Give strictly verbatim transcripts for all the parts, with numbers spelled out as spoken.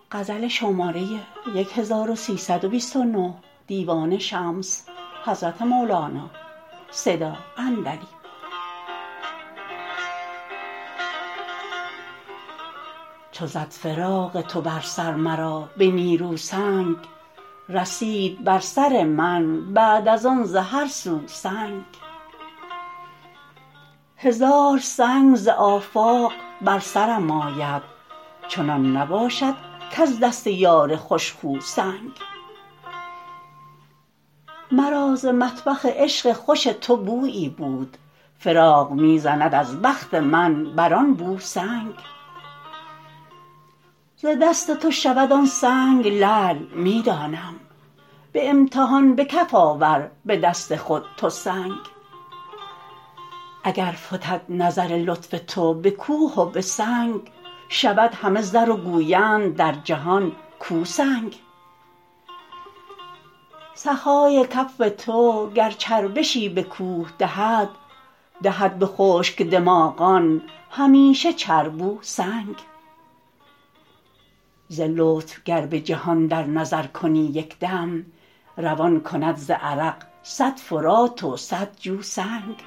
غزل شماره هزار و سیصد و بیست و نه دیوان شمس حضرت مولانا صدا اندری. چو زد فراق تو بر سر مرا به نیرو سنگ، رسید بر سر من بعد از آن ز هر سو سنگ. هزار سنگ ز آفاق بر سرم آید، چنان نباشد کز دست یار خوش خو سنگ. مرا ز مطبخ عشق خوش تو بویی بود، فراق می زند از بخت من بر آن بو سنگ. ز دست تو شود آن سنگ لعل می دانم، به امتحان به کف آور به دست خود تو سنگ. اگر فتد نظر لطف تو به کوه و به سنگ، شود همه زر و گویند در جهان کو سنگ. سخای کف تو گر چربشی به کوه دهد، دهد به خشک دماغان همیشه چربو سنگ. ز لطف گر به جهان در نظر کنی یک دم، روان کند ز عرق صد فرات و صد جو سنگ.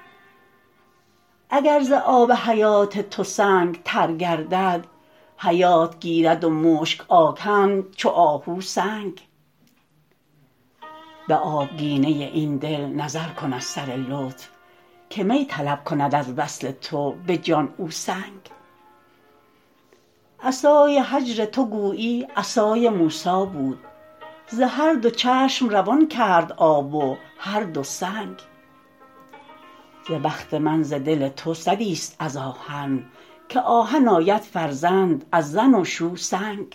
اگر ز آب حیات تو سنگ تر گردد، حیات گیرد و مشک آکند چو آهو سنگ. به آبگینه این دل نظر کن از سر لطف، که می طلب کند از وصل تو به جان او سنگ. عصای هجر تو گویی عصای موسی بود، ز هر دو چشم روان کرد آب و هر دو سنگ. ز بخت من ز دل تو سگیست از آهن، که آهن آید فرزند از زن و شو سنگ.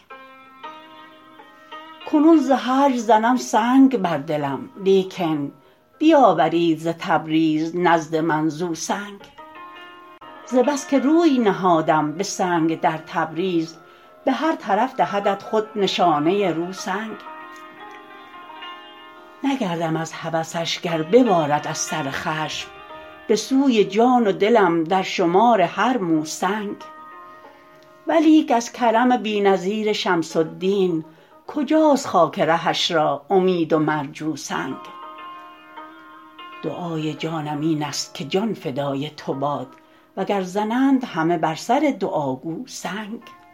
کنون ز هجر زنم سنگ بر دلم، لیکن بیاورید ز تبریز نزد من زو سنگ. ز بس که روی نهادم به سنگ در تبریز، به هر طرف دهدت خود نشانه رو سنگ. نگردم از هوسش گر ببارد از سر خشم، به سوی جان و دلم در شمار هر مو سنگ. ولیک از کرم بی نظیر شمس الدین، کجاست خاک رهش را امید و مرجو سنگ. دعای جانم اینست که جان فدای تو باد، وگر زنند همه بر سر دعاگو سنگ.